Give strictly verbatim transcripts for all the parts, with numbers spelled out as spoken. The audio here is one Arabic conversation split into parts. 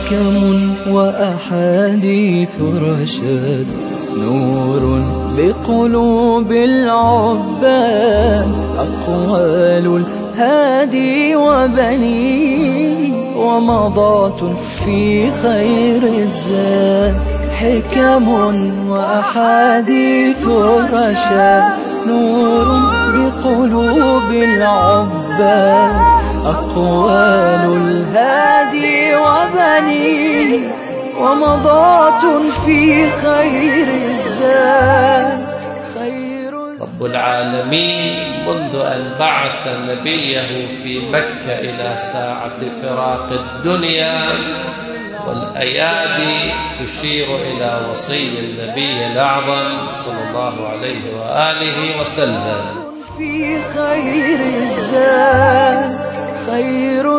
حكم وأحاديث رشاد، نور بقلوب العباد، أقوال الهادي وبنيه، ومضات في خير الزاد. حكم وأحاديث رشاد، نور بقلوب العباد، أقوال الهادي وبنيه، ومضات في خير الزاد. رب العالمين منذ أن بعث نبيه في مكة إلى ساعة فراق الدنيا والأيادي تشير إلى وصي النبي الأعظم صلى الله عليه وآله وسلم في خير الزاد. خير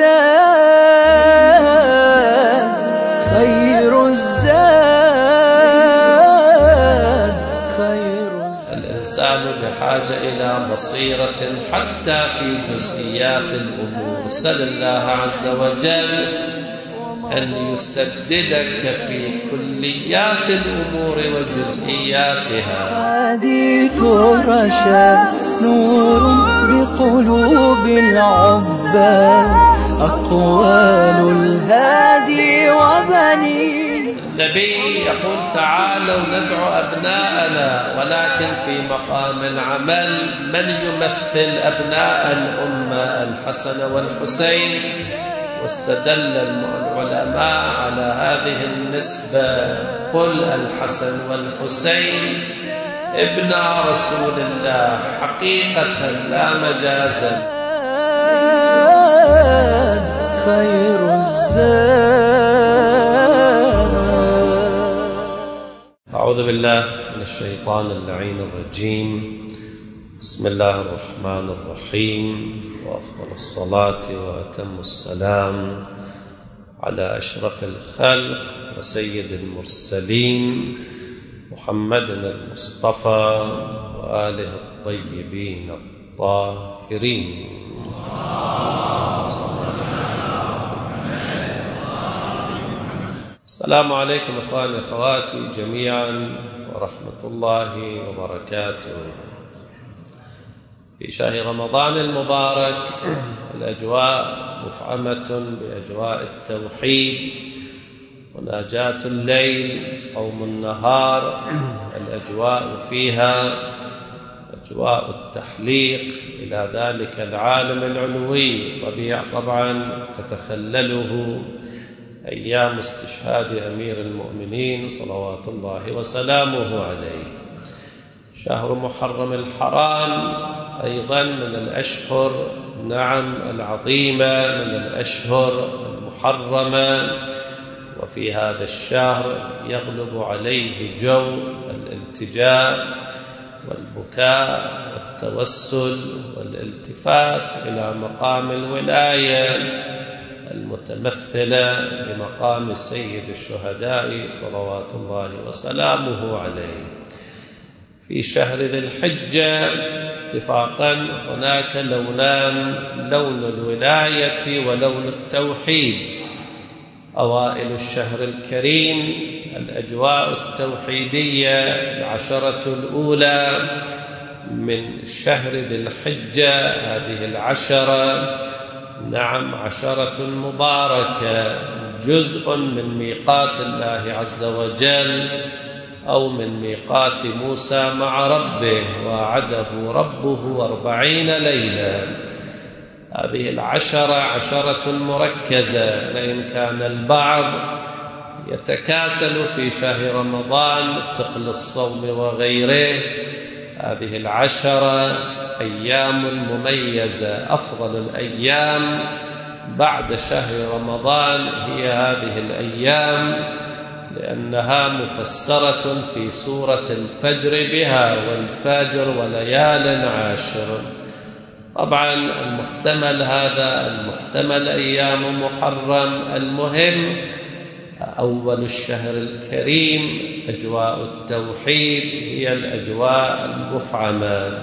الزاد خير الزاد خير الزاد. الإنسان بحاجة إلى بصيرة حتى في جزئيات الأمور. سل الله عز وجل أن يسددك في كليات الأمور وجزئياتها. حديث رشاد، نور بقلوب العباد، أقوال الهادي وبنيه. النبي يقول تعالوا ندعو أبناءنا، ولكن في مقام العمل من يمثل أبناء الأمة؟ الحسن والحسين. واستدل العلماء على هذه النسبة. قل الحسن والحسين ابن رسول الله حقيقة لا مجازا. خير الزاد. أعوذ بالله من الشيطان اللعين الرجيم. بسم الله الرحمن الرحيم، وأفضل الصلاة وأتم السلام على أشرف الخلق وسيد المرسلين محمد المصطفى وآله الطيبين الطاهرين. السلام عليكم إخواني أخواتي جميعا ورحمة الله وبركاته. في شهر رمضان المبارك الأجواء مفعمة بأجواء التوحيد، مناجاة الليل، صوم النهار، الأجواء فيها أجواء التحليق إلى ذلك العالم العلوي. طبيعي طبعا تتخلله أيام استشهاد أمير المؤمنين صلوات الله وسلامه عليه. شهر محرم الحرام أيضا من الأشهر نعم العظيمة، من الأشهر المحرمة. وفي هذا الشهر يغلب عليه جو الالتجاء والبكاء والتوسل والالتفات إلى مقام الولاية المتمثلة بمقام سيد الشهداء صلوات الله وسلامه عليه. في شهر ذي الحجة اتفاقا هناك لونان، لون الولاية ولون التوحيد. أوائل الشهر الكريم الأجواء التوحيدية، العشرة الأولى من شهر ذي الحجة، هذه العشرة نعم عشرة مباركة، جزء من ميقات الله عز وجل أو من ميقات موسى مع ربه، وعده ربه أربعين ليلة. هذه العشرة عشرة مركزة، لأن كان البعض يتكاسل في شهر رمضان ثقل الصوم وغيره. هذه العشرة أيام مميزة، أفضل الأيام بعد شهر رمضان هي هذه الأيام، لأنها مفسرة في سورة الفجر بها والفجر وليال عاشر. طبعا المحتمل هذا، المحتمل أيام محرم. المهم أول الشهر الكريم أجواء التوحيد هي الأجواء المفعمة.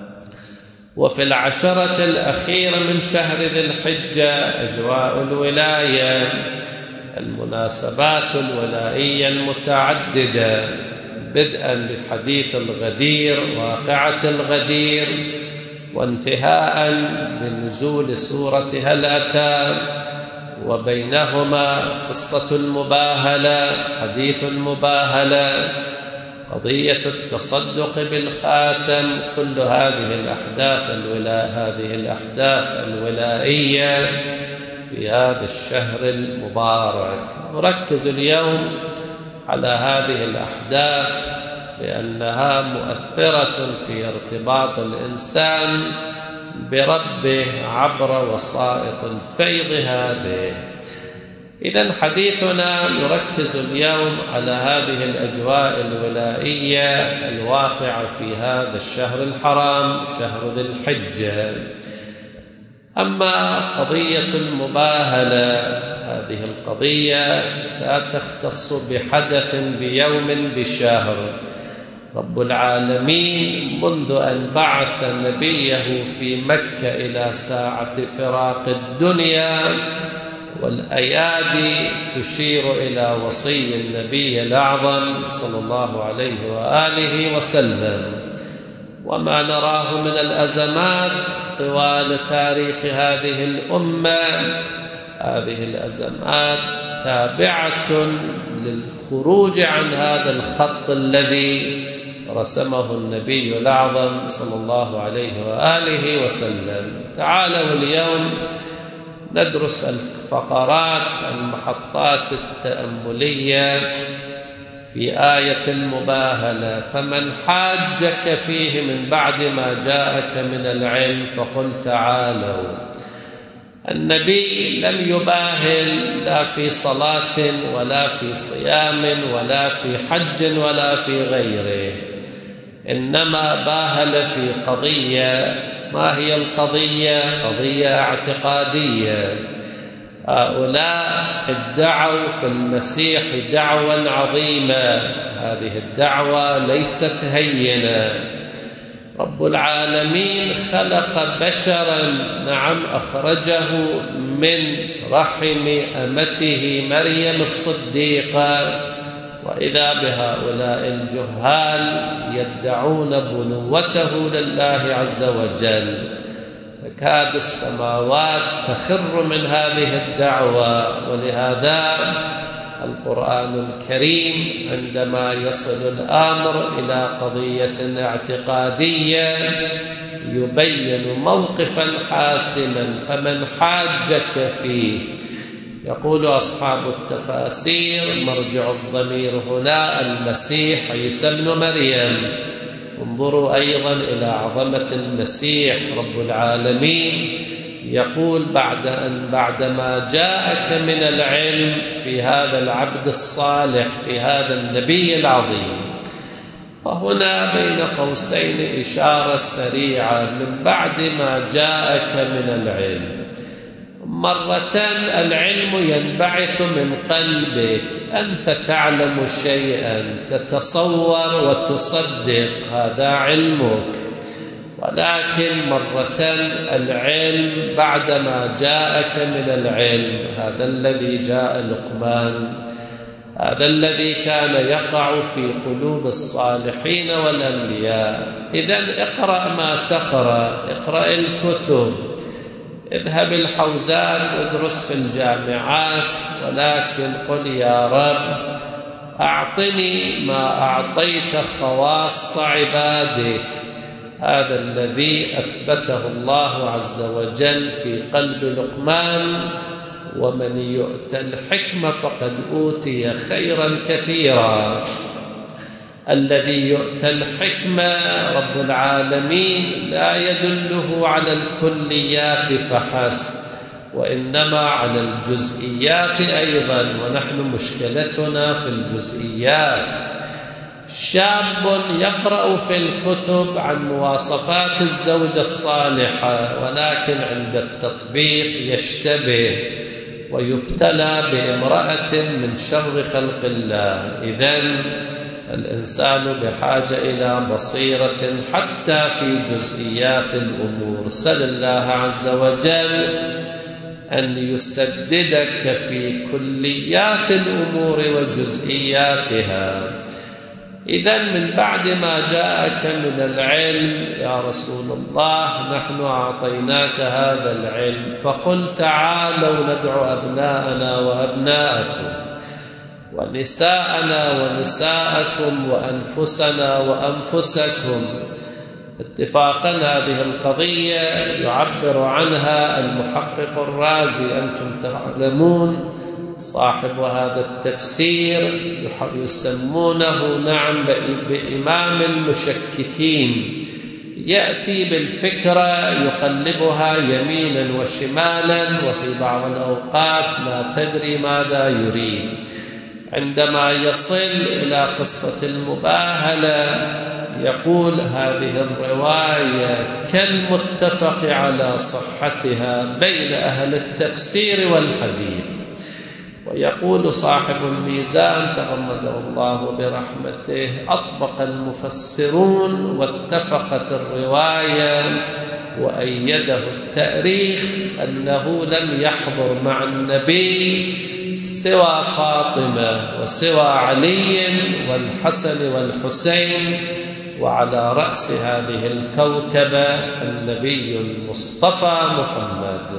وفي العشرة الأخيرة من شهر ذي الحجة أجواء الولاية، المناسبات الولائية المتعددة، بدءا بحديث الغدير، واقعة الغدير، وانتهاء بنزول سورة هل أتى، وبينهما قصة المباهلة، حديث المباهلة، قضية التصدق بالخاتم. كل هذه الأحداث الولا هذه الأحداث الولائية في هذا الشهر المبارك. نركز اليوم على هذه الأحداث لأنها مؤثرة في ارتباط الإنسان بربه عبر وسائط الفيض هذه. إذن حديثنا يركز اليوم على هذه الأجواء الولائية الواقعة في هذا الشهر الحرام، شهر ذي الحجة. أما قضية المباهلة، هذه القضية لا تختص بحدث بيوم بشهر. رب العالمين منذ أن بعث نبيه في مكة إلى ساعة فراق الدنيا، والأيادي تشير إلى وصي النبي الأعظم صلى الله عليه وآله وسلم، وما نراه من الأزمات طوال تاريخ هذه الأمة. هذه الأزمات تابعة للخروج عن هذا الخط الذي رسمه النبي الأعظم صلى الله عليه وآله وسلم. تعالوا اليوم ندرس الفقرات، المحطات التأملية في آية المباهلة. فمن حاجك فيه من بعد ما جاءك من العلم فقل تعالوا. النبي لم يباهل لا في صلاة ولا في صيام ولا في حج ولا في غيره، إنما باهل في قضية. ما هي القضية؟ قضية اعتقادية. هؤلاء ادعوا في المسيح دعوى عظيمة، هذه الدعوة ليست هينة. رب العالمين خلق بشرا، نعم أخرجه من رحم أمته مريم الصديقة، وإذا بهؤلاء الجهال يدعون بنوته لله عز وجل. تكاد السماوات تخر من هذه الدعوة. ولهذا القرآن الكريم عندما يصل الأمر إلى قضية اعتقادية يبين موقفا حاسما. فمن حاجك فيه، يقول أصحاب التفاسير مرجع الضمير هنا المسيح عيسى ابن مريم. انظروا أيضا إلى عظمة المسيح. رب العالمين يقول بعد أن بعدما جاءك من العلم في هذا العبد الصالح، في هذا النبي العظيم. وهنا بين قوسين إشارة سريعة: من بعد ما جاءك من العلم. مرة العلم ينبعث من قلبك، أنت تعلم شيئا، تتصور وتصدق، هذا علمك. ولكن مرة العلم بعدما جاءك من العلم، هذا الذي جاء لقمان، هذا الذي كان يقع في قلوب الصالحين والأنبياء. إذن اقرأ ما تقرأ، اقرأ الكتب، اذهب الحوزات، ادرس في الجامعات، ولكن قل يا رب أعطني ما أعطيت خواص عبادك. هذا الذي أثبته الله عز وجل في قلب لقمان: ومن يؤت الحكمة فقد أوتي خيرا كثيرا. الذي يؤتى الحكمة رب العالمين لا يدله على الكليات فحسب، وإنما على الجزئيات أيضا، ونحن مشكلتنا في الجزئيات. شاب يقرأ في الكتب عن مواصفات الزوجة الصالحة، ولكن عند التطبيق يشتبه ويبتلى بامرأة من شر خلق الله. إذن الإنسان بحاجة إلى بصيرة حتى في جزئيات الأمور. سل الله عز وجل أن يسددك في كليات الأمور وجزئياتها. إذن من بعد ما جاءك من العلم يا رسول الله نحن أعطيناك هذا العلم، فقل تعالوا ندعو أبناءنا وأبناءكم ونساءنا ونساءكم وأنفسنا وأنفسكم. اتفاقا هذه القضية يعبر عنها المحقق الرازي، أنتم تعلمون صاحب هذا التفسير يسمونه نعم بإمام المشككين، يأتي بالفكرة يقلبها يمينا وشمالا وفي بعض الأوقات لا تدري ماذا يريد. عندما يصل إلى قصة المباهلة يقول هذه الرواية كالمتفق على صحتها بين أهل التفسير والحديث. ويقول صاحب الميزان تغمده الله برحمته أطبق المفسرون واتفقت الرواية وأيده التاريخ أنه لم يحضر مع النبي سوى فاطمة وسوى علي والحسن والحسين، وعلى رأس هذه الكوكبة النبي المصطفى محمد.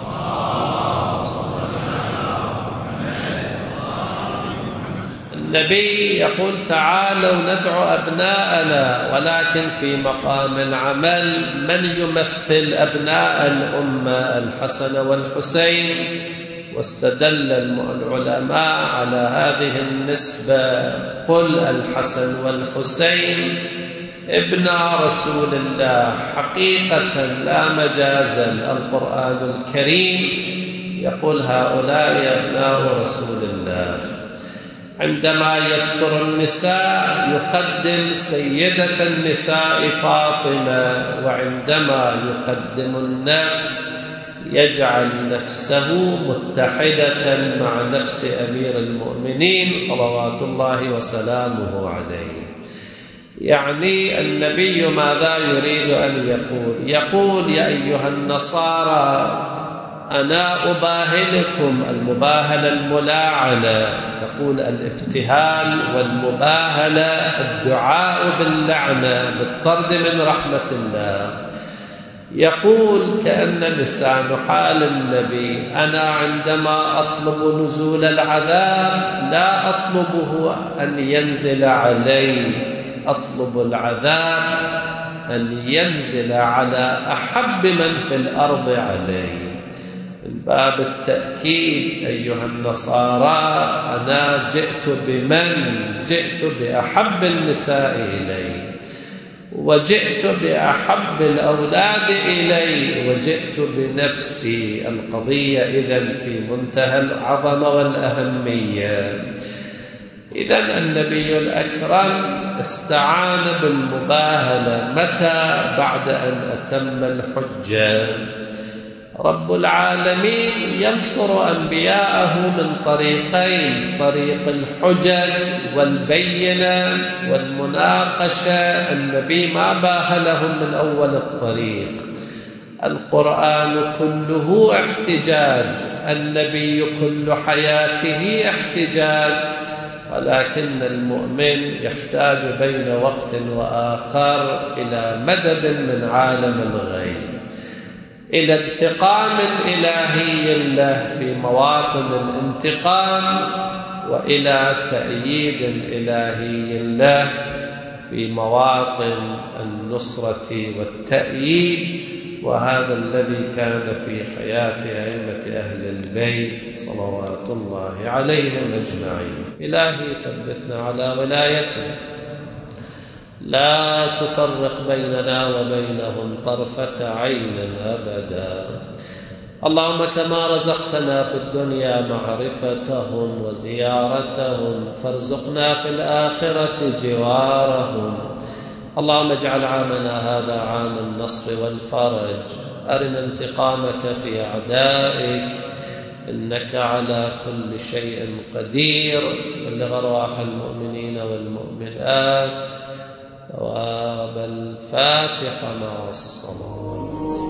النبي يقول تعالوا ندعو أبناءنا، ولكن في مقام العمل من يمثل أبناء الأمة؟ الحسن والحسين. واستدل العلماء على هذه النسبة، قل الحسن والحسين ابن رسول الله حقيقة لا مجازا. القرآن الكريم يقول هؤلاء أبناء رسول الله. عندما يذكر النساء يقدم سيدة النساء فاطمة، وعندما يقدم النفس يجعل نفسه متحدة مع نفس أمير المؤمنين صلوات الله وسلامه عليه. يعني النبي ماذا يريد أن يقول؟ يقول يا أيها النصارى أنا أباهلكم، المباهلة الملاعنة، تقول الابتهال والمباهلة الدعاء باللعنة بالطرد من رحمة الله. يقول كأن لسان حال النبي أنا عندما أطلب نزول العذاب لا أطلبه أن ينزل علي، أطلب العذاب أن ينزل على أحب من في الأرض علي. من باب التأكيد أيها النصارى أنا جئت بمن؟ جئت بأحب النساء إلي، وجئت بأحب الأولاد إلي، وجئت بنفسي. القضية إذن في منتهى العظمة والأهمية. إذن النبي الأكرم استعان بالمباهلة متى؟ بعد أن أتم الحجة. رب العالمين ينصر أنبياءه من طريقين، طريق الحجج والبينة والمناقشة. النبي ما باهلهم من أول الطريق، القرآن كله احتجاج، النبي كل حياته احتجاج، ولكن المؤمن يحتاج بين وقت وآخر إلى مدد من عالم الغيب، إلى انتقام إلهي له في مواطن الانتقام، وإلى تأييد إلهي له في مواطن النصرة والتأييد. وهذا الذي كان في حياة أئمة أهل البيت صلوات الله عليهم أجمعين. إلهي ثبتنا على ولايته، لا تفرق بيننا وبينهم طرفة عين أبدا. اللهم كما رزقتنا في الدنيا معرفتهم وزيارتهم فارزقنا في الآخرة جوارهم. اللهم اجعل عامنا هذا عام النصر والفرج، أرنا انتقامك في أعدائك، إنك على كل شيء قدير. بلغ أرواح المؤمنين والمؤمنات ثواب الفاتحة مع الصلاة.